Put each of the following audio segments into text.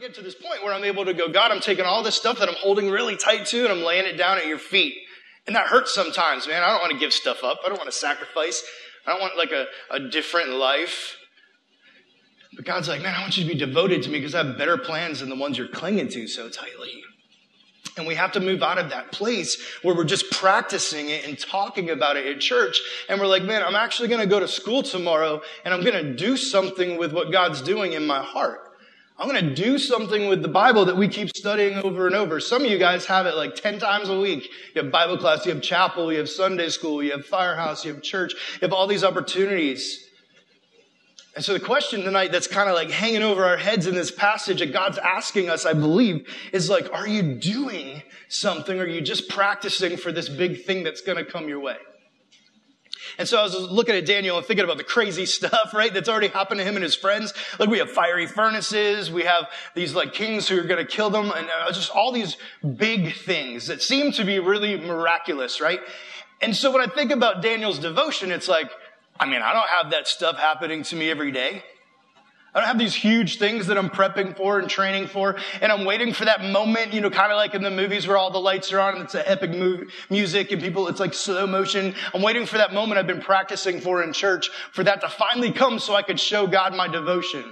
get to this point where I'm able to go, God, I'm taking all this stuff that I'm holding really tight to and I'm laying it down at your feet. And that hurts sometimes, man. I don't want to give stuff up. I don't want to sacrifice. I don't want like a different life. But God's like, man, I want you to be devoted to me because I have better plans than the ones you're clinging to so tightly. And we have to move out of that place where we're just practicing it and talking about it at church. And we're like, man, I'm actually going to go to school tomorrow and I'm going to do something with what God's doing in my heart. I'm going to do something with the Bible that we keep studying over and over. Some of you guys have it like 10 times a week. You have Bible class, you have chapel, you have Sunday school, you have Firehouse, you have church. You have all these opportunities. And so the question tonight that's kind of like hanging over our heads in this passage that God's asking us, I believe, is like, are you doing something or are you just practicing for this big thing that's going to come your way? And so I was looking at Daniel and thinking about the crazy stuff, right, that's already happened to him and his friends. Like we have fiery furnaces, we have these like kings who are going to kill them, and just all these big things that seem to be really miraculous, right? And so when I think about Daniel's devotion, it's like, I mean, I don't have that stuff happening to me every day. I don't have these huge things that I'm prepping for and training for, and I'm waiting for that moment, kind of like in the movies where all the lights are on and it's an epic music and people, it's like slow motion. I'm waiting for that moment I've been practicing for in church for that to finally come so I could show God my devotion.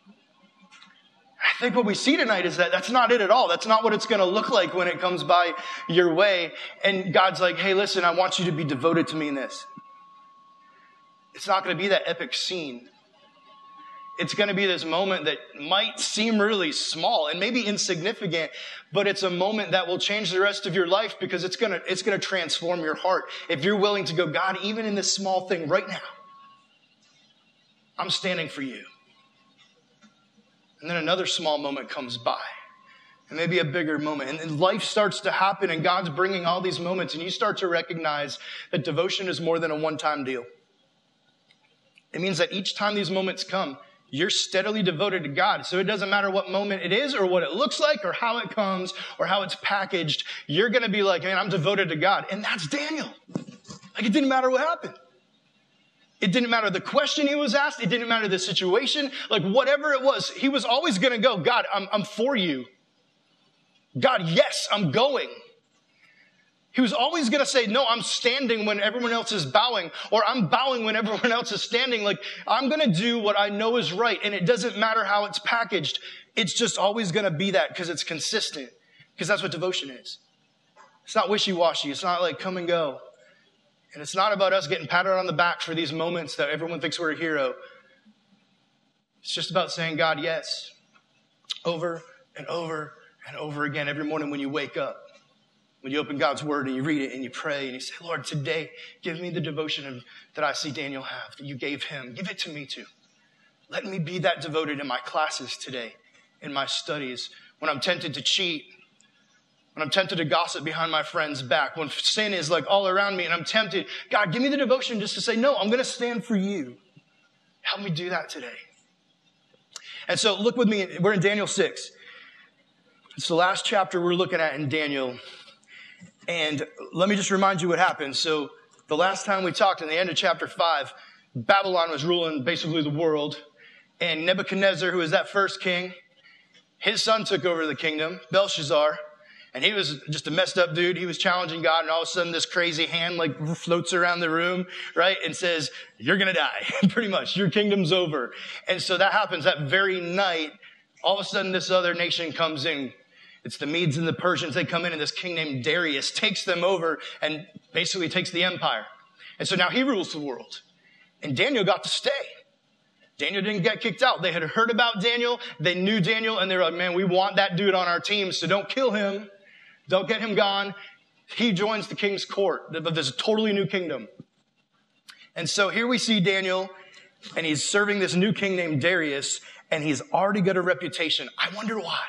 I think what we see tonight is that that's not it at all. That's not what it's going to look like when it comes by your way. And God's like, hey, listen, I want you to be devoted to me in this. It's not going to be that epic scene. It's going to be this moment that might seem really small and maybe insignificant, but it's a moment that will change the rest of your life because it's going to transform your heart. If you're willing to go, God, even in this small thing right now, I'm standing for you. And then another small moment comes by. And maybe a bigger moment. And then life starts to happen and God's bringing all these moments and you start to recognize that devotion is more than a one-time deal. It means that each time these moments come, you're steadily devoted to God. So it doesn't matter what moment it is or what it looks like or how it comes or how it's packaged. You're going to be like, man, I'm devoted to God. And that's Daniel. Like it didn't matter what happened. It didn't matter the question he was asked. It didn't matter the situation. Like whatever it was, he was always going to go, God, I'm for you. God, yes, I'm going. He was always going to say, no, I'm standing when everyone else is bowing, or I'm bowing when everyone else is standing. Like, I'm going to do what I know is right, and it doesn't matter how it's packaged. It's just always going to be that because it's consistent, because that's what devotion is. It's not wishy-washy. It's not like come and go. And it's not about us getting patted on the back for these moments that everyone thinks we're a hero. It's just about saying, God, yes, over and over and over again every morning when you wake up. When you open God's word and you read it and you pray and you say, Lord, today, give me the devotion that I see Daniel have, that you gave him. Give it to me too. Let me be that devoted in my classes today, in my studies, when I'm tempted to cheat, when I'm tempted to gossip behind my friend's back, when sin is like all around me and I'm tempted. God, give me the devotion just to say, no, I'm going to stand for you. Help me do that today. And so look with me. We're in Daniel 6. It's the last chapter we're looking at in Daniel. And let me just remind you what happened. So the last time we talked in the end of chapter 5, Babylon was ruling basically the world. And Nebuchadnezzar, who was that first king, his son took over the kingdom, Belshazzar. And he was just a messed up dude. He was challenging God. And all of a sudden this crazy hand like floats around the room, right? And says, you're going to die. Pretty much. Your kingdom's over. And so that happens that very night. All of a sudden this other nation comes in. It's the Medes and the Persians. They come in and this king named Darius takes them over and basically takes the empire. And so now he rules the world. And Daniel got to stay. Daniel didn't get kicked out. They had heard about Daniel. They knew Daniel and they were like, man, we want that dude on our team. So don't kill him. Don't get him gone. He joins the king's court of this totally new kingdom. And so here we see Daniel and he's serving this new king named Darius and he's already got a reputation. I wonder why.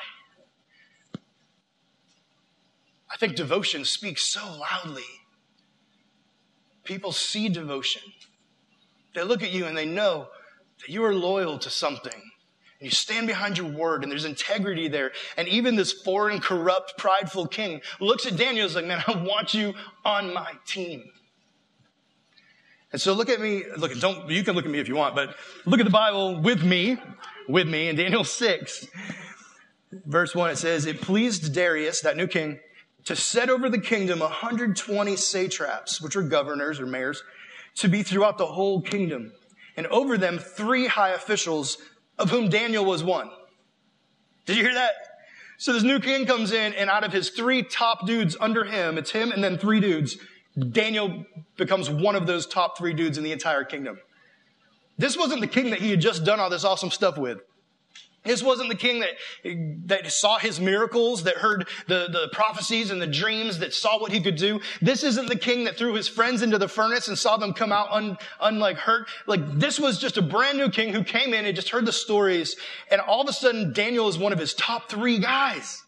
I think devotion speaks so loudly. People see devotion. They look at you and they know that you are loyal to something. And you stand behind your word and there's integrity there. And even this foreign, corrupt, prideful king looks at Daniel and is like, man, I want you on my team. And so look at me. You can look at me if you want, but look at the Bible with me in Daniel 6. Verse 1, it says, it pleased Darius, that new king, to set over the kingdom 120 satraps, which are governors or mayors, to be throughout the whole kingdom, and over them 3 high officials, of whom Daniel was one. Did you hear that? So this new king comes in, and out of his 3 top dudes under him, it's him and then 3 dudes, Daniel becomes one of those top 3 dudes in the entire kingdom. This wasn't the king that he had just done all this awesome stuff with. This wasn't the king that saw his miracles, that heard the prophecies and the dreams, that saw what he could do. This isn't the king that threw his friends into the furnace and saw them come out hurt. Like, this was just a brand new king who came in and just heard the stories, and all of a sudden Daniel is one of his top 3 guys.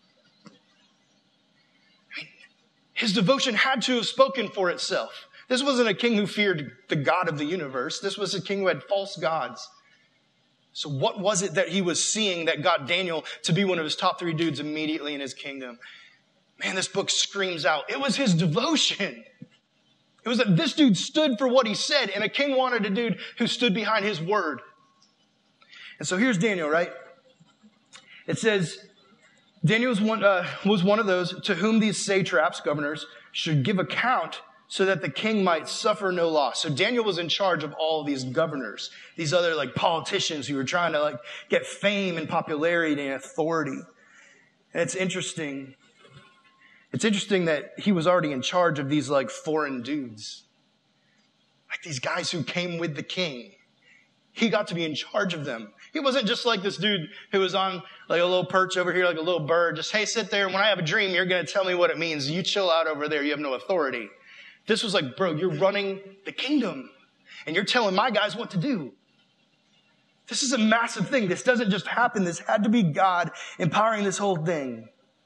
I mean, his devotion had to have spoken for itself. This wasn't a king who feared the God of the universe. This was a king who had false gods. So what was it that he was seeing that got Daniel to be one of his top 3 dudes immediately in his kingdom? Man, this book screams out. It was his devotion. It was that this dude stood for what he said, and a king wanted a dude who stood behind his word. And so here's Daniel, right? It says, Daniel was one of those to whom these satraps, governors, should give account so that the king might suffer no loss. So Daniel was in charge of all of these governors, these other politicians who were trying to get fame and popularity and authority. And it's interesting. It's interesting that he was already in charge of these foreign dudes. These guys who came with the king. He got to be in charge of them. He wasn't just like this dude who was on a little perch over here, like a little bird. Just, hey, sit there. When I have a dream, you're going to tell me what it means. You chill out over there. You have no authority. This was bro, you're running the kingdom, and you're telling my guys what to do. This is a massive thing. This doesn't just happen. This had to be God empowering this whole thing.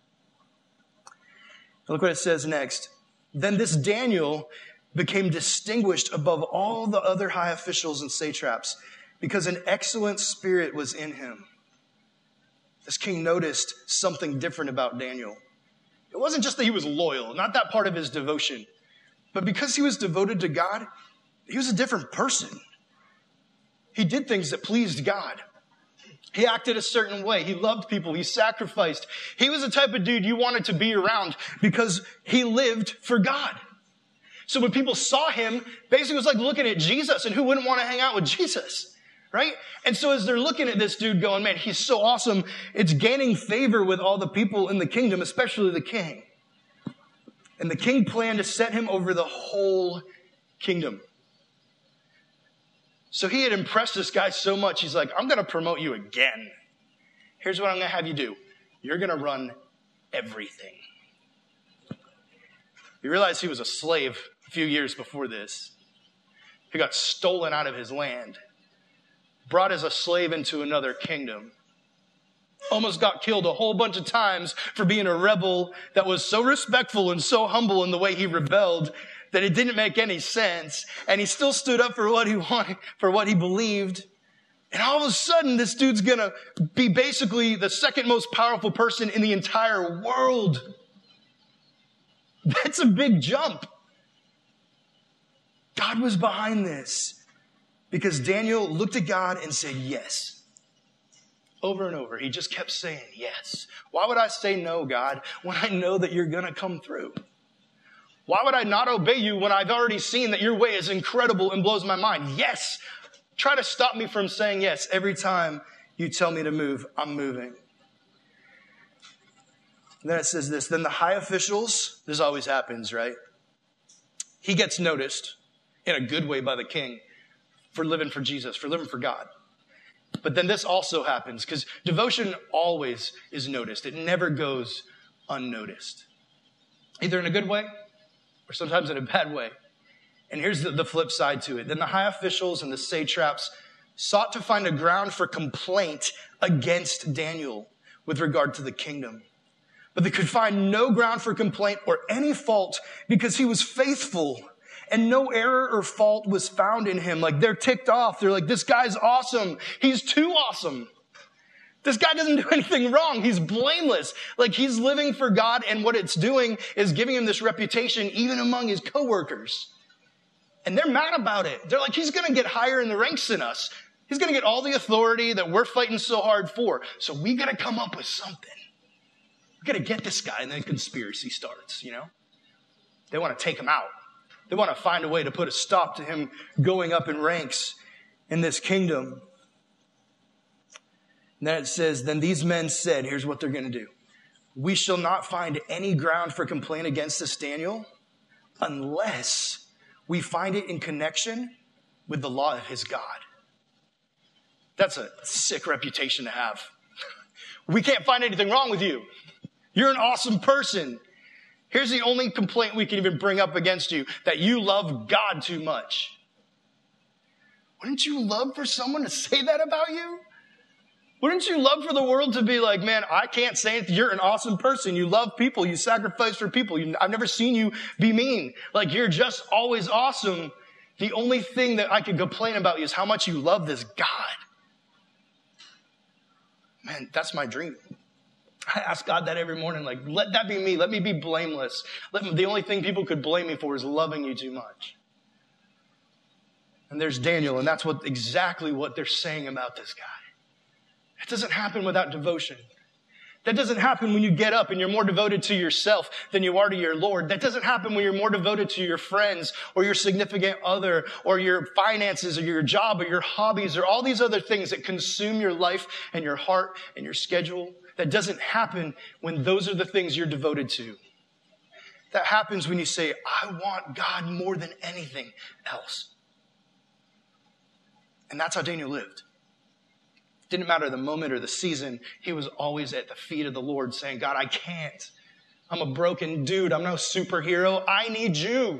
Look what it says next. Then this Daniel became distinguished above all the other high officials and satraps because an excellent spirit was in him. This king noticed something different about Daniel. It wasn't just that he was loyal, not that part of his devotion. But because he was devoted to God, he was a different person. He did things that pleased God. He acted a certain way. He loved people. He sacrificed. He was the type of dude you wanted to be around because he lived for God. So when people saw him, basically it was like looking at Jesus, and who wouldn't want to hang out with Jesus, right? And so as they're looking at this dude going, man, he's so awesome, it's gaining favor with all the people in the kingdom, especially the king. And the king planned to set him over the whole kingdom. So he had impressed this guy so much, he's like, I'm going to promote you again. Here's what I'm going to have you do. You're going to run everything. You realize he was a slave a few years before this. He got stolen out of his land, brought as a slave into another kingdom. Almost got killed a whole bunch of times for being a rebel that was so respectful and so humble in the way he rebelled that it didn't make any sense. And he still stood up for what he wanted, for what he believed. And all of a sudden, this dude's going to be basically the second most powerful person in the entire world. That's a big jump. God was behind this because Daniel looked at God and said, yes. Over and over, he just kept saying, yes. Why would I say no, God, when I know that you're going to come through? Why would I not obey you when I've already seen that your way is incredible and blows my mind? Yes. Try to stop me from saying yes every time you tell me to move. I'm moving. And then it says this, then the high officials, this always happens, right? He gets noticed in a good way by the king for living for Jesus, for living for God. But then this also happens because devotion always is noticed. It never goes unnoticed. Either in a good way or sometimes in a bad way. And here's the flip side to it. Then the high officials and the satraps sought to find a ground for complaint against Daniel with regard to the kingdom. But they could find no ground for complaint or any fault because he was faithful. And no error or fault was found in him. They're ticked off. They're like, this guy's awesome. He's too awesome. This guy doesn't do anything wrong. He's blameless. He's living for God, and what it's doing is giving him this reputation even among his coworkers. And they're mad about it. They're like, he's going to get higher in the ranks than us. He's going to get all the authority that we're fighting so hard for. So we got to come up with something. We got to get this guy. And then conspiracy starts, They want to take him out. They want to find a way to put a stop to him going up in ranks in this kingdom. And then it says, then these men said, here's what they're going to do. We shall not find any ground for complaint against this Daniel unless we find it in connection with the law of his God. That's a sick reputation to have. We can't find anything wrong with you. You're an awesome person. Here's the only complaint we can even bring up against you, that you love God too much. Wouldn't you love for someone to say that about you? Wouldn't you love for the world to be like, man, I can't say it. You're an awesome person. You love people. You sacrifice for people. I've never seen you be mean. Like, you're just always awesome. The only thing that I could complain about you is how much you love this God. Man, that's my dream. I ask God that every morning, like, let that be me. Let me be blameless. The only thing people could blame me for is loving you too much. And there's Daniel, and that's exactly what they're saying about this guy. It doesn't happen without devotion. That doesn't happen when you get up and you're more devoted to yourself than you are to your Lord. That doesn't happen when you're more devoted to your friends or your significant other or your finances or your job or your hobbies or all these other things that consume your life and your heart and your schedule. That doesn't happen when those are the things you're devoted to. That happens when you say, I want God more than anything else. And that's how Daniel lived. Didn't matter the moment or the season. He was always at the feet of the Lord saying, God, I can't. I'm a broken dude. I'm no superhero. I need you.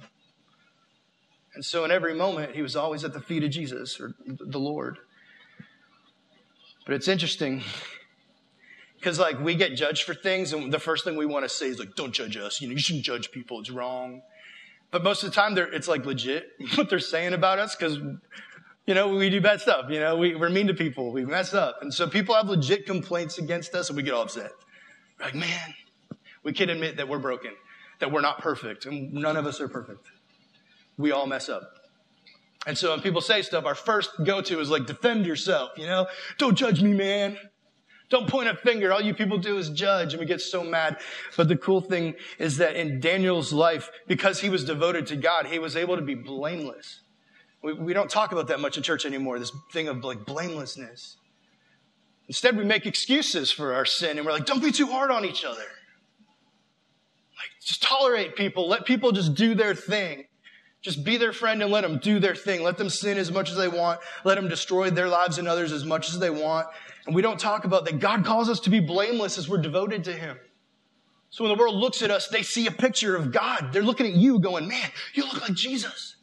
And so in every moment, he was always at the feet of Jesus or the Lord. But it's interesting because we get judged for things. And the first thing we want to say is don't judge us. You shouldn't judge people. It's wrong. But most of the time it's legit what they're saying about us because we do bad stuff. We're mean to people. We mess up. And so people have legit complaints against us and we get all upset. We're like, man, we can't admit that we're broken, that we're not perfect. And none of us are perfect. We all mess up. And so when people say stuff, our first go-to is defend yourself, Don't judge me, man. Don't point a finger. All you people do is judge. And we get so mad. But the cool thing is that in Daniel's life, because he was devoted to God, he was able to be blameless. We don't talk about that much in church anymore, this thing of blamelessness. Instead, we make excuses for our sin, and we're like, don't be too hard on each other. Just tolerate people. Let people just do their thing. Just be their friend and let them do their thing. Let them sin as much as they want. Let them destroy their lives and others as much as they want. And we don't talk about that God calls us to be blameless as we're devoted to him. So when the world looks at us, they see a picture of God. They're looking at you going, man, you look like Jesus.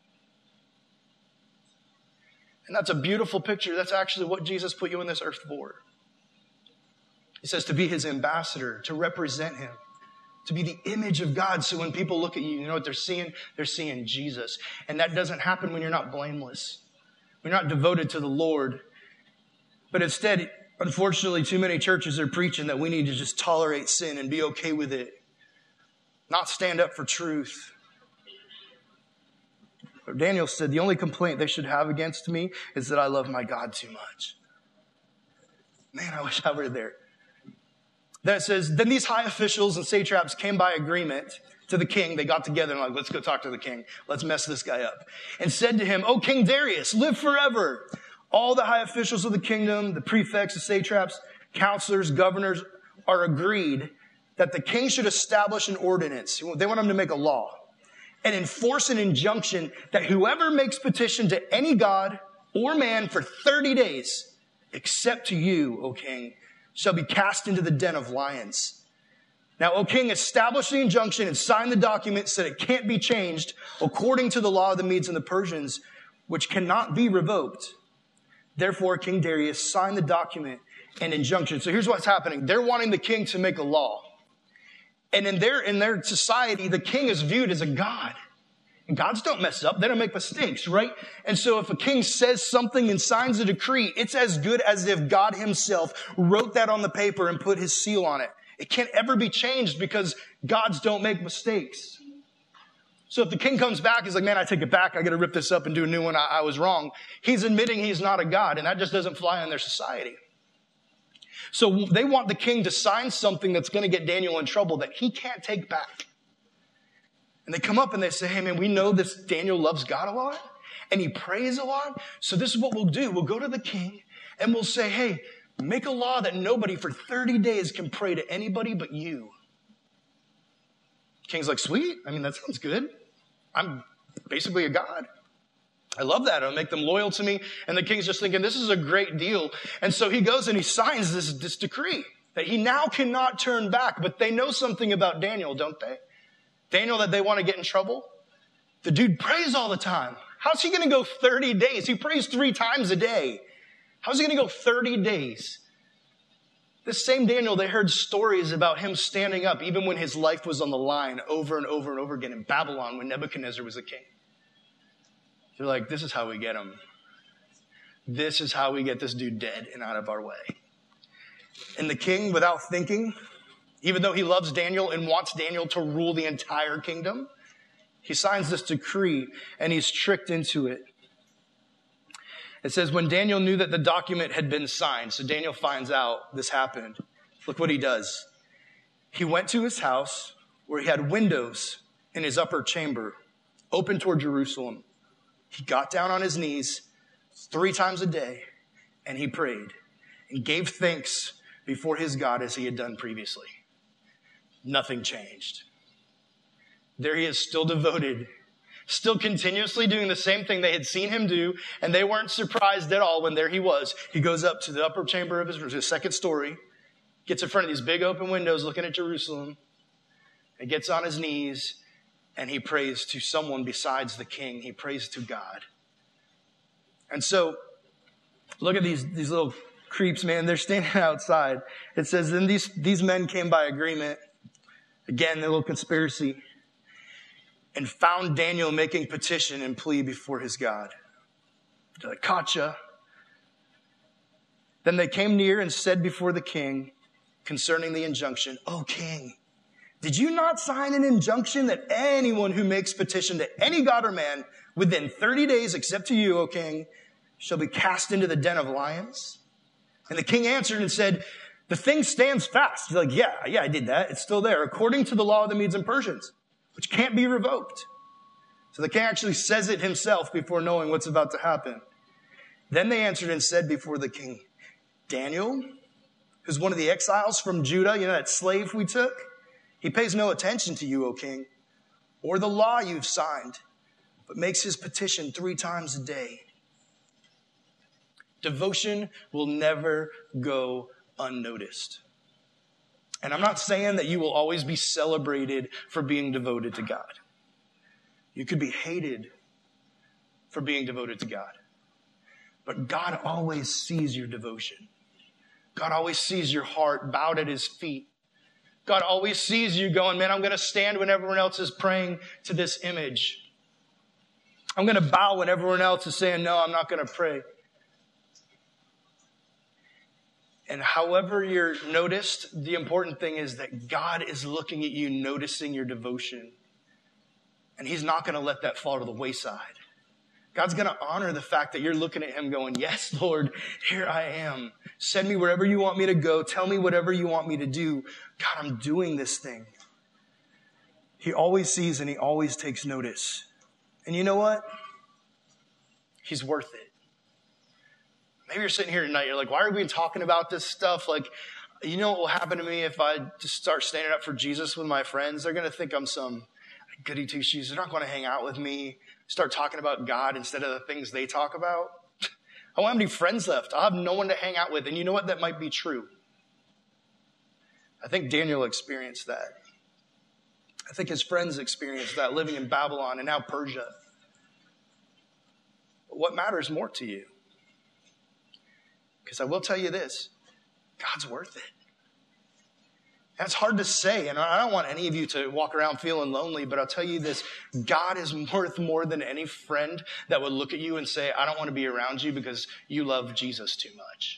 And that's a beautiful picture. That's actually what Jesus put you on this earth for. He says to be his ambassador, to represent him, to be the image of God. So when people look at you, you know what they're seeing? They're seeing Jesus. And that doesn't happen when you're not blameless. When you're not devoted to the Lord. But instead, unfortunately, too many churches are preaching that we need to just tolerate sin and be okay with it. Not stand up for truth. But Daniel said, the only complaint they should have against me is that I love my God too much. Man, I wish I were there. Then it says, then these high officials and satraps came by agreement to the king. They got together and let's go talk to the king. Let's mess this guy up. And said to him, O King Darius, live forever. All the high officials of the kingdom, the prefects, the satraps, counselors, governors are agreed that the king should establish an ordinance. They want him to make a law and enforce an injunction that whoever makes petition to any god or man for 30 days, except to you, O king, shall be cast into the den of lions. Now, O king, establish the injunction and sign the document so that it can't be changed according to the law of the Medes and the Persians, which cannot be revoked. Therefore, King Darius signed the document and injunction. So here's what's happening. They're wanting the king to make a law. And in their society, the king is viewed as a god. And gods don't mess up. They don't make mistakes, right? And so if a king says something and signs a decree, it's as good as if God himself wrote that on the paper and put his seal on it. It can't ever be changed because gods don't make mistakes. So if the king comes back, he's like, man, I take it back. I got to rip this up and do a new one. I was wrong. He's admitting he's not a god, and that just doesn't fly in their society. So they want the king to sign something that's going to get Daniel in trouble that he can't take back. And they come up and they say, hey, man, we know this Daniel loves God a lot, and he prays a lot. So this is what we'll do. We'll go to the king, and we'll say, hey, make a law that nobody for 30 days can pray to anybody but you. King's like, sweet. I mean, that sounds good. I'm basically a god. I love that. It'll make them loyal to me. And the king's just thinking, this is a great deal. And so he goes and he signs this decree that he now cannot turn back. But they know something about Daniel, don't they? Daniel, that they want to get in trouble. The dude prays all the time. How's he going to go 30 days? He prays 3 times a day. How's he going to go 30 days? This same Daniel, they heard stories about him standing up even when his life was on the line over and over and over again in Babylon when Nebuchadnezzar was a king. They're like, this is how we get him. This is how we get this dude dead and out of our way. And the king, without thinking, even though he loves Daniel and wants Daniel to rule the entire kingdom, he signs this decree and he's tricked into it. It says, when Daniel knew that the document had been signed, so Daniel finds out this happened. Look what he does. He went to his house where he had windows in his upper chamber, open toward Jerusalem. He got down on his knees 3 times a day, and he prayed and gave thanks before his God as he had done previously. Nothing changed. There he is, still devoted, still continuously doing the same thing they had seen him do, and they weren't surprised at all when there he was. He goes up to the upper chamber of his second story, gets in front of these big open windows looking at Jerusalem, and gets on his knees, and he prays to someone besides the king. He prays to God. And so, look at these little creeps, man. They're standing outside. It says, then these men came by agreement. Again, the little conspiracy. And found Daniel making petition and plea before his God. They're like, gotcha. Then they came near and said before the king concerning the injunction, O king, did you not sign an injunction that anyone who makes petition to any god or man within 30 days, except to you, O king, shall be cast into the den of lions? And the king answered and said, the thing stands fast. He's like, yeah, I did that. It's still there, according to the law of the Medes and Persians, which can't be revoked. So the king actually says it himself before knowing what's about to happen. Then they answered and said before the king, Daniel, who's one of the exiles from Judah, that slave we took, he pays no attention to you, O king, or the law you've signed, but makes his petition 3 times a day. Devotion will never go unnoticed. And I'm not saying that you will always be celebrated for being devoted to God. You could be hated for being devoted to God. But God always sees your devotion. God always sees your heart bowed at his feet. God always sees you going, man, I'm going to stand when everyone else is praying to this image. I'm going to bow when everyone else is saying, no, I'm not going to pray. And however you're noticed, the important thing is that God is looking at you, noticing your devotion. And he's not going to let that fall to the wayside. God's going to honor the fact that you're looking at him going, yes, Lord, here I am. Send me wherever you want me to go. Tell me whatever you want me to do. God, I'm doing this thing. He always sees and he always takes notice. And you know what? He's worth it. Maybe you're sitting here tonight, you're like, why are we talking about this stuff? Like, you know what will happen to me if I just start standing up for Jesus with my friends? They're going to think I'm some goody two-shoes. They're not going to hang out with me, start talking about God instead of the things they talk about. I won't have any friends left. I'll have no one to hang out with. And you know what? That might be true. I think Daniel experienced that. I think his friends experienced that living in Babylon and now Persia. But what matters more to you? Because I will tell you this, God's worth it. That's hard to say, and I don't want any of you to walk around feeling lonely, but I'll tell you this, God is worth more than any friend that would look at you and say, I don't want to be around you because you love Jesus too much.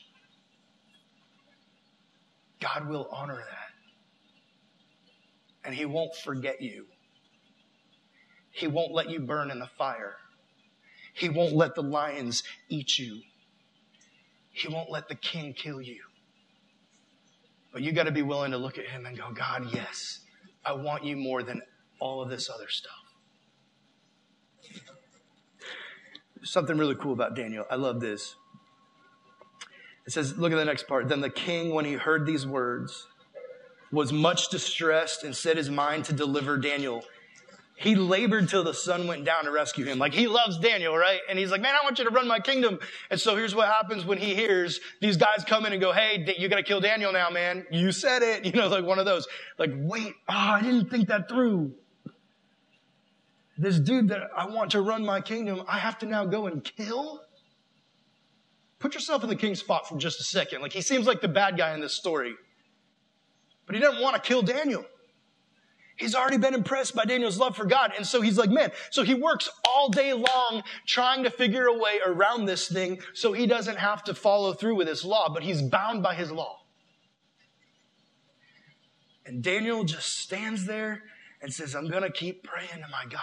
God will honor that. And he won't forget you. He won't let you burn in the fire. He won't let the lions eat you. He won't let the king kill you. But you got to be willing to look at him and go, God, yes, I want you more than all of this other stuff. There's something really cool about Daniel. I love this. It says, look at the next part. Then the king, when he heard these words, was much distressed and set his mind to deliver Daniel. He labored till the sun went down to rescue him. Like, he loves Daniel, right? And he's like, man, I want you to run my kingdom. And so here's what happens when he hears these guys come in and go, hey, you got to kill Daniel now, man. You said it. You know, like one of those. Like, wait, I didn't think that through. This dude that I want to run my kingdom, I have to now go and kill? Put yourself in the king's spot for just a second. Like, he seems like the bad guy in this story. But he doesn't want to kill Daniel. He's already been impressed by Daniel's love for God. And so he's like, man, so he works all day long trying to figure a way around this thing so he doesn't have to follow through with his law, but he's bound by his law. And Daniel just stands there and says, I'm going to keep praying to my God.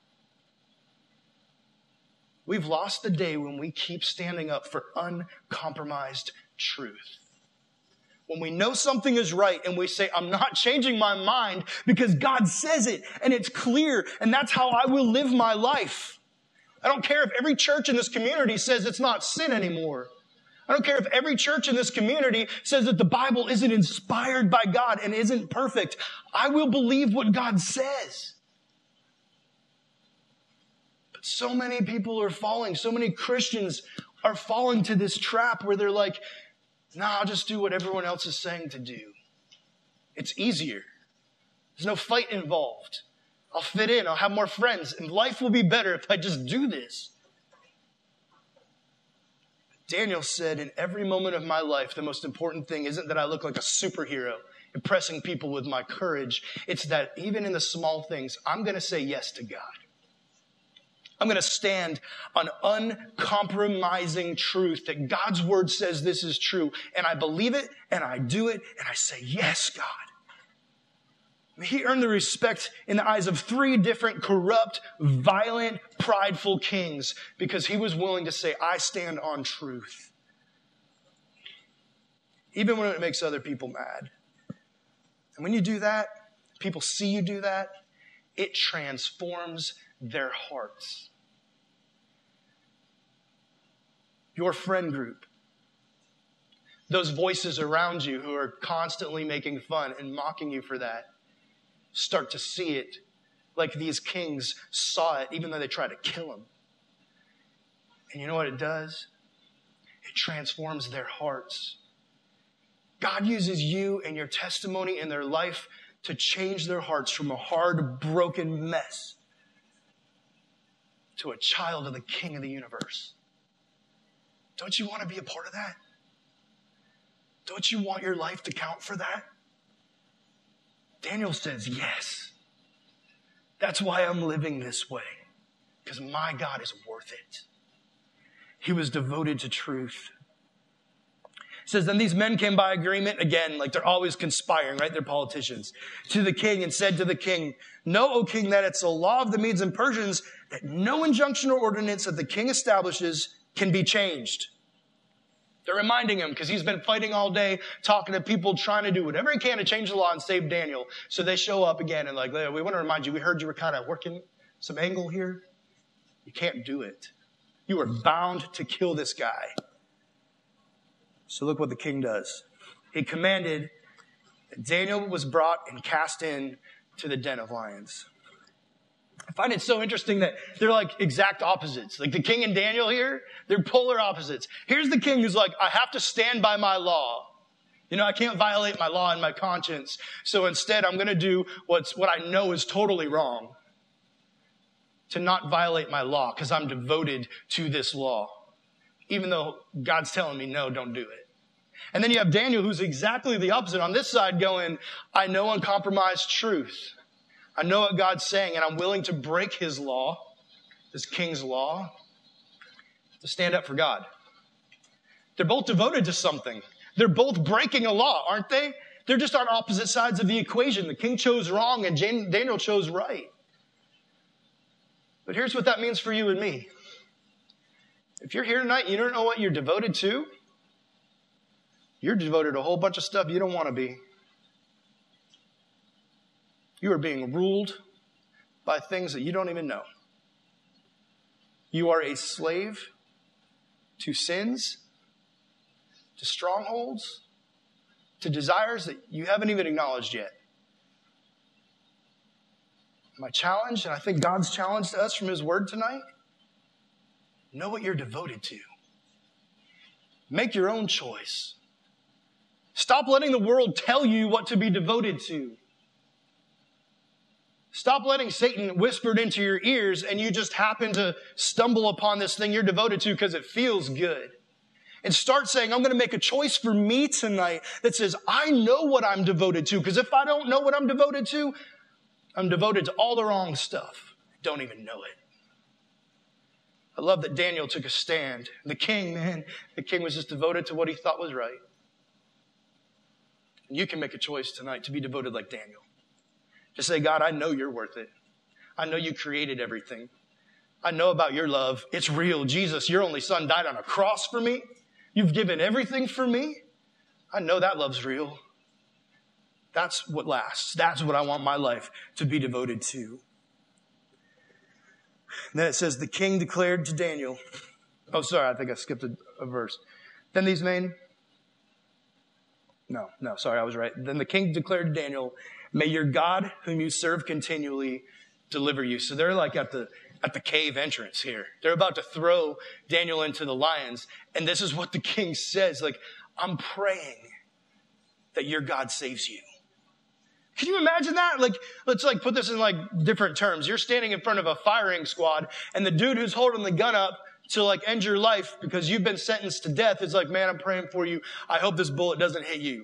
We've lost the day when we keep standing up for uncompromised truth. When we know something is right and we say, I'm not changing my mind because God says it and it's clear and that's how I will live my life. I don't care if every church in this community says it's not sin anymore. I don't care if every church in this community says that the Bible isn't inspired by God and isn't perfect. I will believe what God says. But so many people are falling. So many Christians are falling to this trap where they're like, I'll just do what everyone else is saying to do. It's easier. There's no fight involved. I'll fit in. I'll have more friends. And life will be better if I just do this. Daniel said, in every moment of my life, the most important thing isn't that I look like a superhero, impressing people with my courage. It's that even in the small things, I'm going to say yes to God. I'm going to stand on uncompromising truth that God's word says this is true. And I believe it, and I do it, and I say, yes, God. He earned the respect in the eyes of 3 different corrupt, violent, prideful kings because he was willing to say, I stand on truth. Even when it makes other people mad. And when you do that, people see you do that, it transforms their hearts. Your friend group, those voices around you who are constantly making fun and mocking you for that, start to see it like these kings saw it, even though they tried to kill him. And you know what it does? It transforms their hearts. God uses you and your testimony in their life to change their hearts from a hard, broken mess to a child of the King of the universe. Don't you want to be a part of that? Don't you want your life to count for that? Daniel says, yes. That's why I'm living this way. Because my God is worth it. He was devoted to truth. It says, then these men came by agreement, again, like they're always conspiring, right? They're politicians, to the king and said to the king, know, O king, that it's a law of the Medes and Persians that no injunction or ordinance that the king establishes can be changed. They're reminding him because he's been fighting all day, talking to people, trying to do whatever he can to change the law and save Daniel. So they show up again and like, we want to remind you, we heard you were kind of working some angle here. You can't do it. You are bound to kill this guy. So look what the king does. He commanded that Daniel was brought and cast in to the den of lions. I find it so interesting that they're like exact opposites. Like the king and Daniel here, they're polar opposites. Here's the king who's like, I have to stand by my law. You know, I can't violate my law and my conscience. So instead, I'm going to do what I know is totally wrong. To not violate my law because I'm devoted to this law. Even though God's telling me, no, don't do it. And then you have Daniel who's exactly the opposite. On this side going, I know uncompromised truth. I know what God's saying, and I'm willing to break his law, this king's law, to stand up for God. They're both devoted to something. They're both breaking a law, aren't they? They're just on opposite sides of the equation. The king chose wrong, and Daniel chose right. But here's what that means for you and me. If you're here tonight and you don't know what you're devoted to, you're devoted to a whole bunch of stuff you don't want to be. You are being ruled by things that you don't even know. You are a slave to sins, to strongholds, to desires that you haven't even acknowledged yet. My challenge, and I think God's challenge to us from His Word tonight, know what you're devoted to. Make your own choice. Stop letting the world tell you what to be devoted to. Stop letting Satan whisper it into your ears and you just happen to stumble upon this thing you're devoted to because it feels good. And start saying, I'm going to make a choice for me tonight that says, I know what I'm devoted to. Because if I don't know what I'm devoted to, I'm devoted to all the wrong stuff. I don't even know it. I love that Daniel took a stand. The king was just devoted to what he thought was right. And you can make a choice tonight to be devoted like Daniel. Just say, God, I know you're worth it. I know you created everything. I know about your love. It's real. Jesus, your only son, died on a cross for me. You've given everything for me. I know that love's real. That's what lasts. That's what I want my life to be devoted to. And then it says, the king declared to Daniel. Oh, sorry, I think I skipped a verse. Then these men. No, sorry, I was right. Then the king declared to Daniel, may your God, whom you serve continually, deliver you. So they're like at the cave entrance here. They're about to throw Daniel into the lions. And this is what the king says. Like, I'm praying that your God saves you. Can you imagine that? Like, let's put this in different terms. You're standing in front of a firing squad and the dude who's holding the gun up to end your life because you've been sentenced to death is like, man, I'm praying for you. I hope this bullet doesn't hit you.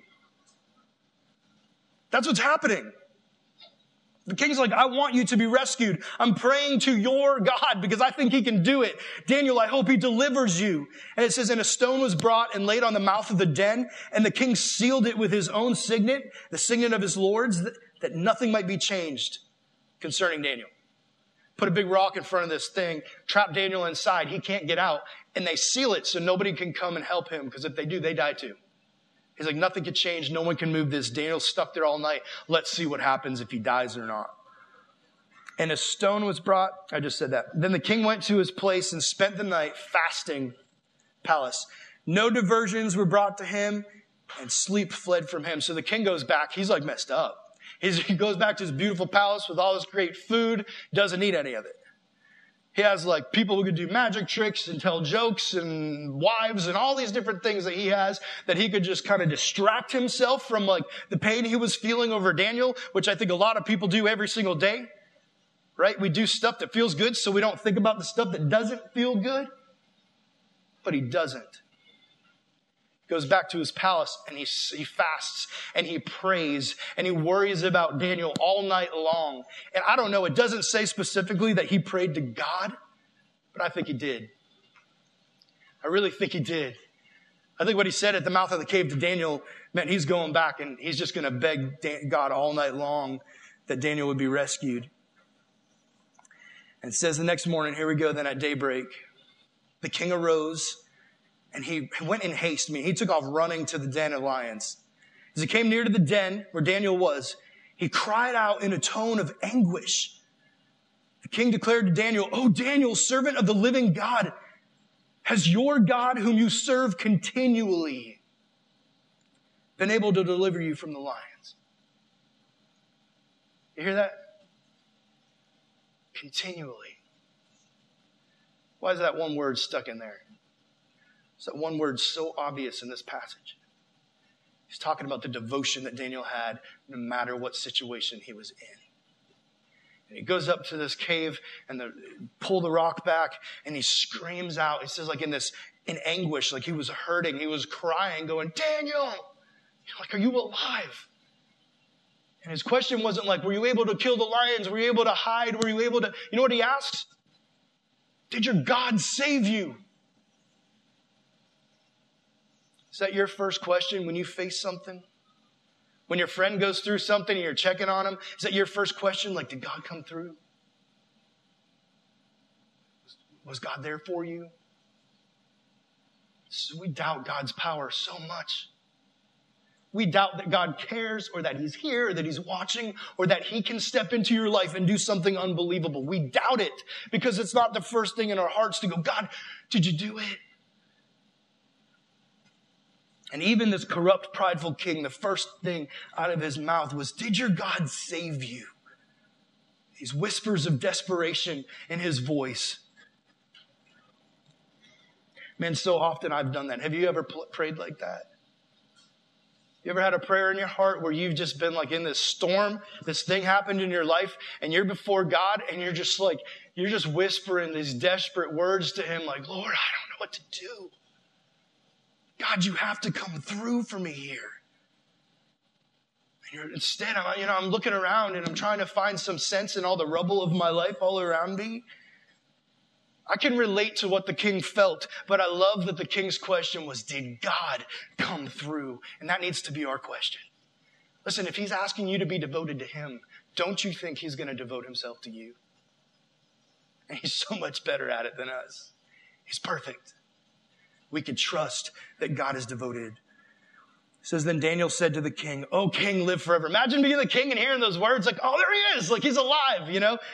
That's what's happening. The king's like, I want you to be rescued. I'm praying to your God because I think he can do it. Daniel, I hope he delivers you. And it says, and a stone was brought and laid on the mouth of the den, and the king sealed it with his own signet, the signet of his lords, that nothing might be changed concerning Daniel. Put a big rock in front of this thing, trap Daniel inside. He can't get out. And they seal it so nobody can come and help him because if they do, they die too. He's like, nothing can change. No one can move this. Daniel's stuck there all night. Let's see what happens if he dies or not. And a stone was brought. I just said that. Then the king went to his place and spent the night fasting palace. No diversions were brought to him and sleep fled from him. So the king goes back. He's messed up. He goes back to his beautiful palace with all this great food. Doesn't eat any of it. He has people who could do magic tricks and tell jokes and wives and all these different things that he has that he could just kind of distract himself from the pain he was feeling over Daniel, which I think a lot of people do every single day, right? We do stuff that feels good so we don't think about the stuff that doesn't feel good, but he doesn't. He goes back to his palace and he fasts and he prays and he worries about Daniel all night long. And I don't know, it doesn't say specifically that he prayed to God, but I think he did. I really think he did. I think what he said at the mouth of the cave to Daniel meant he's going back and he's just going to beg God all night long that Daniel would be rescued. And it says the next morning, here we go, then at daybreak, the king arose and he went in haste. He took off running to the den of lions. As he came near to the den where Daniel was, he cried out in a tone of anguish. The king declared to Daniel, "O Daniel, servant of the living God, has your God, whom you serve continually, been able to deliver you from the lions?" You hear that? Continually. Why is that one word stuck in there? Is that one word so obvious in this passage? He's talking about the devotion that Daniel had no matter what situation he was in. And he goes up to this cave and pull the rock back and he screams out. He says in anguish, like he was hurting. He was crying, going, "Daniel, are you alive?" And his question wasn't were you able to kill the lions? Were you able to hide? Were you able to, you know what he asks? Did your God save you? Is that your first question when you face something? When your friend goes through something and you're checking on him, is that your first question? Did God come through? Was God there for you? So we doubt God's power so much. We doubt that God cares, or that he's here, or that he's watching, or that he can step into your life and do something unbelievable. We doubt it because it's not the first thing in our hearts to go, God, did you do it? And even this corrupt, prideful king, the first thing out of his mouth was, did your God save you? These whispers of desperation in his voice. Man, so often I've done that. Have you ever prayed like that? You ever had a prayer in your heart where you've just been like in this storm, this thing happened in your life, and you're before God, and you're just whispering these desperate words to him like, Lord, I don't know what to do. God, you have to come through for me here. And instead, I'm looking around and I'm trying to find some sense in all the rubble of my life all around me. I can relate to what the king felt, but I love that the king's question was, did God come through? And that needs to be our question. Listen, if he's asking you to be devoted to him, don't you think he's going to devote himself to you? And he's so much better at it than us. He's perfect. We can trust that God is devoted. It says, then Daniel said to the king, "O king, live forever." Imagine being the king and hearing those words like, oh, there he is. Like he's alive,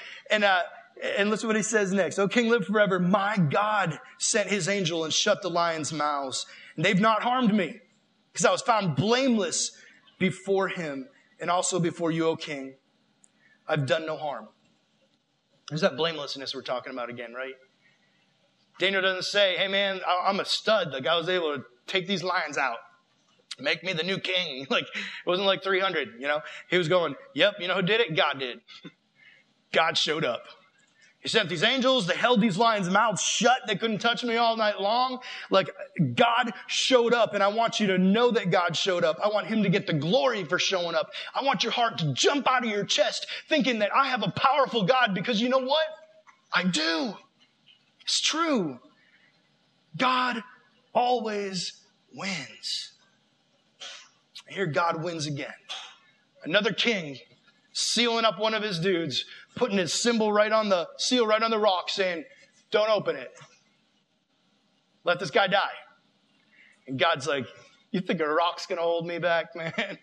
And listen to what he says next. "O king, live forever. My God sent his angel and shut the lions' mouths. And they've not harmed me, because I was found blameless before him and also before you, O king. I've done no harm." There's that blamelessness we're talking about again, right? Daniel doesn't say, hey man, I'm a stud. Like I was able to take these lions out. Make me the new king. Like it wasn't like 300, He was going, yep, you know who did it? God did. God showed up. He sent these angels. They held these lions' mouths shut. They couldn't touch me all night long. Like God showed up, and I want you to know that God showed up. I want him to get the glory for showing up. I want your heart to jump out of your chest thinking that I have a powerful God, because you know what? I do. It's true. God always wins. Here God wins again. Another king sealing up one of his dudes, putting his seal right on the rock, saying, don't open it. Let this guy die. And God's like, you think a rock's going to hold me back, man?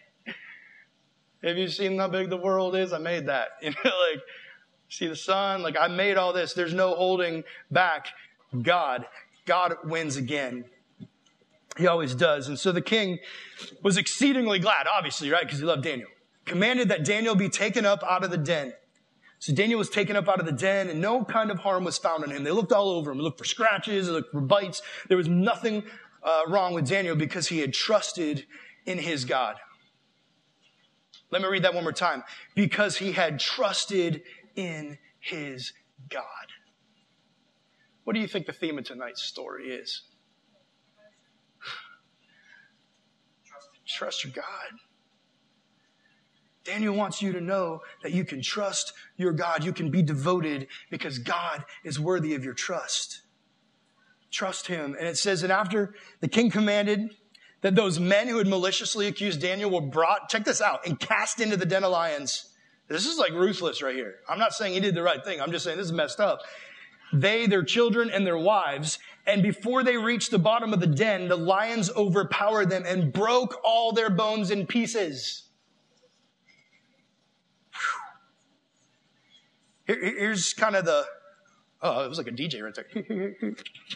Have you seen how big the world is? I made that. See the sun? I made all this. There's no holding back God. God wins again. He always does. And so the king was exceedingly glad, obviously, right? Because he loved Daniel. Commanded that Daniel be taken up out of the den. So Daniel was taken up out of the den, and no kind of harm was found on him. They looked all over him. They looked for scratches. They looked for bites. There was nothing wrong with Daniel because he had trusted in his God. Let me read that one more time. Because he had trusted in his God. What do you think the theme of tonight's story is? Trust your God. Daniel wants you to know that you can trust your God. You can be devoted because God is worthy of your trust. Trust him. And it says that after the king commanded that those men who had maliciously accused Daniel were brought, check this out, and cast into the den of lions. This is ruthless right here. I'm not saying he did the right thing. I'm just saying this is messed up. They, their children, and their wives, and before they reached the bottom of the den, the lions overpowered them and broke all their bones in pieces. Here's kind of it was like a DJ right there.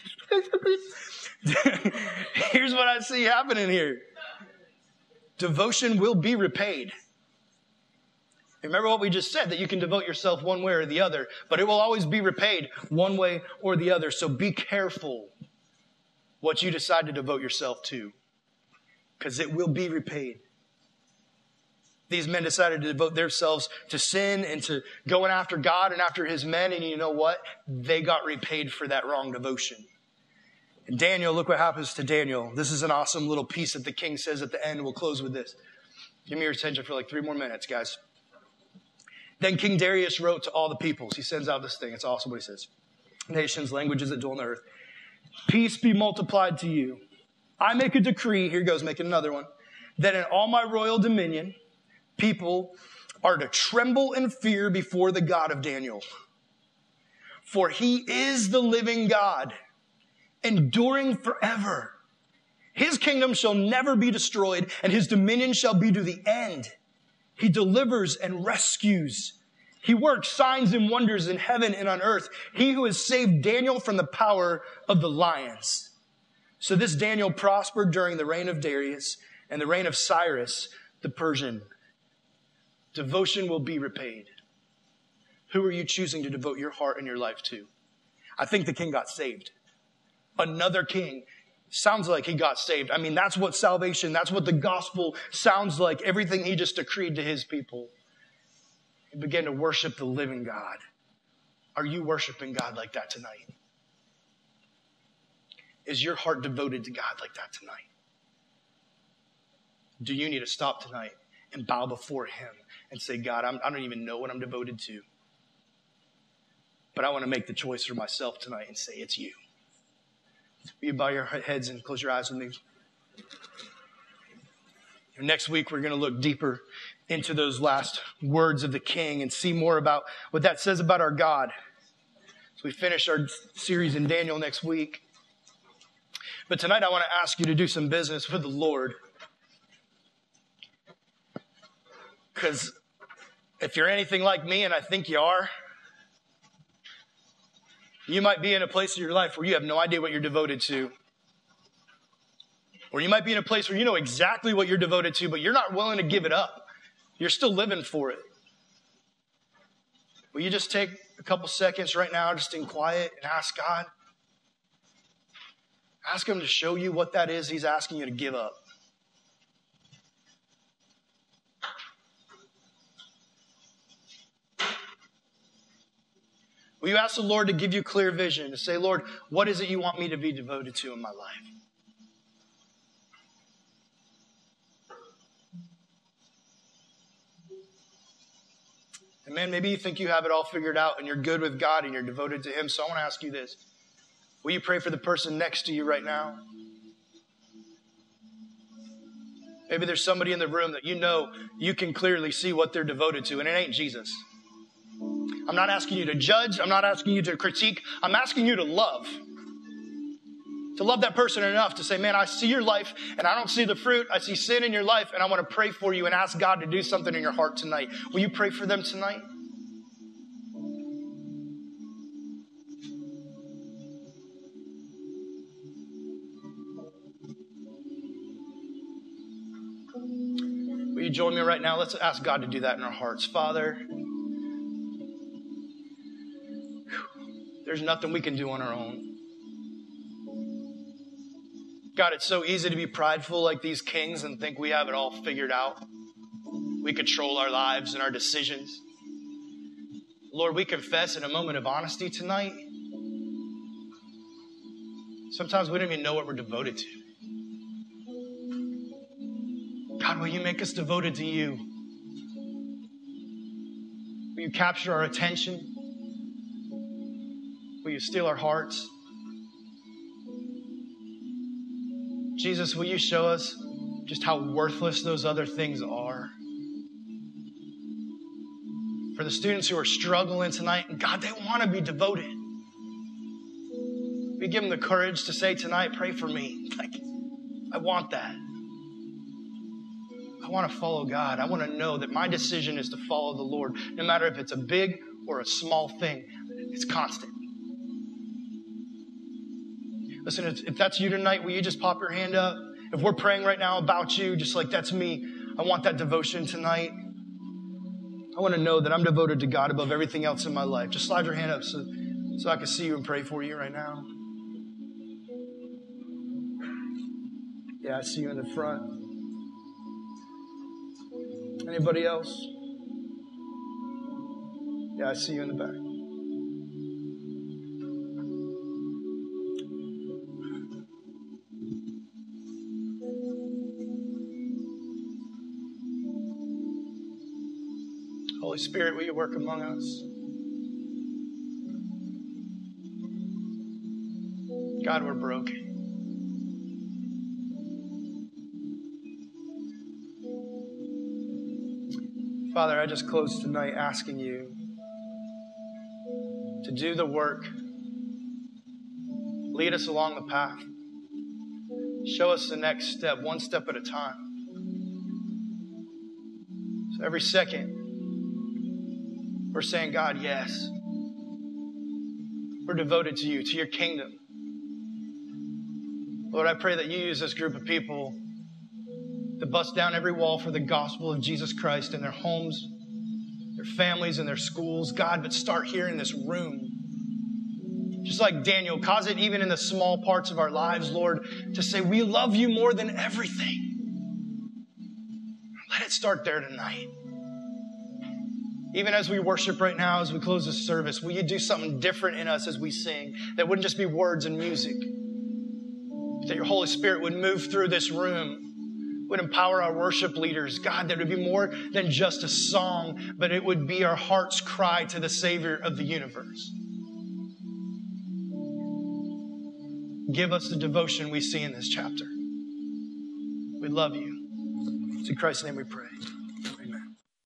Here's what I see happening here. Devotion will be repaid. Remember what we just said, that you can devote yourself one way or the other, but it will always be repaid one way or the other. So be careful what you decide to devote yourself to, because it will be repaid. These men decided to devote themselves to sin and to going after God and after his men. And you know what? They got repaid for that wrong devotion. And Daniel, look what happens to Daniel. This is an awesome little piece that the king says at the end. We'll close with this. Give me your attention for 3 more minutes, guys. Then King Darius wrote to all the peoples. He sends out this thing. It's awesome what he says. Nations, languages that dwell on the earth. Peace be multiplied to you. I make a decree. Here goes, making another one. That in all my royal dominion, people are to tremble in fear before the God of Daniel. For he is the living God, enduring forever. His kingdom shall never be destroyed, and his dominion shall be to the end. He delivers and rescues. He works signs and wonders in heaven and on earth. He who has saved Daniel from the power of the lions. So this Daniel prospered during the reign of Darius and the reign of Cyrus the Persian. Devotion will be repaid. Who are you choosing to devote your heart and your life to? I think the king got saved. Another king. Sounds like he got saved. I mean, that's what salvation, that's what the gospel sounds like. Everything he just decreed to his people. He began to worship the living God. Are you worshiping God like that tonight? Is your heart devoted to God like that tonight? Do you need to stop tonight and bow before him and say, God, I don't even know what I'm devoted to, but I want to make the choice for myself tonight and say, it's you. Will you bow your heads and close your eyes with me? Next week, we're going to look deeper into those last words of the king and see more about what that says about our God. So we finish our series in Daniel next week. But tonight, I want to ask you to do some business with the Lord. Because if you're anything like me, and I think you are, you might be in a place in your life where you have no idea what you're devoted to. Or you might be in a place where you know exactly what you're devoted to, but you're not willing to give it up. You're still living for it. Will you just take a couple seconds right now, just in quiet, and ask God? Ask him to show you what that is he's asking you to give up. Will you ask the Lord to give you clear vision, to say, Lord, what is it you want me to be devoted to in my life? And man, maybe you think you have it all figured out and you're good with God and you're devoted to him. So I want to ask you this. Will you pray for the person next to you right now? Maybe there's somebody in the room that you know you can clearly see what they're devoted to, and it ain't Jesus. I'm not asking you to judge. I'm not asking you to critique. I'm asking you to love. To love that person enough to say, man, I see your life and I don't see the fruit. I see sin in your life and I want to pray for you and ask God to do something in your heart tonight. Will you pray for them tonight? Will you join me right now? Let's ask God to do that in our hearts. Father, there's nothing we can do on our own. God, it's so easy to be prideful like these kings and think we have it all figured out. We control our lives and our decisions. Lord, we confess in a moment of honesty tonight. Sometimes we don't even know what we're devoted to. God, will you make us devoted to you? Will you capture our attention? Will you steal our hearts? Jesus, will you show us just how worthless those other things are? For the students who are struggling tonight, God, they want to be devoted. We give them the courage to say tonight, pray for me. I want that. I want to follow God. I want to know that my decision is to follow the Lord. No matter if it's a big or a small thing, it's constant. Listen, if that's you tonight, will you just pop your hand up? If we're praying right now about you, just like that's me, I want that devotion tonight. I want to know that I'm devoted to God above everything else in my life. Just slide your hand up so I can see you and pray for you right now. Yeah, I see you in the front. Anybody else? Yeah, I see you in the back. Holy Spirit, will you work among us? God, we're broken. Father, I just close tonight asking you to do the work. Lead us along the path. Show us the next step, one step at a time. So every second, we're saying, God, yes. We're devoted to you, to your kingdom. Lord, I pray that you use this group of people to bust down every wall for the gospel of Jesus Christ in their homes, their families, and their schools. God, but start here in this room. Just like Daniel, cause it even in the small parts of our lives, Lord, to say we love you more than everything. Let it start there tonight. Even as we worship right now, as we close this service, will you do something different in us as we sing? That wouldn't just be words and music. That your Holy Spirit would move through this room, would empower our worship leaders. God, that it would be more than just a song, but it would be our heart's cry to the Savior of the universe. Give us the devotion we see in this chapter. We love you. It's in Christ's name we pray.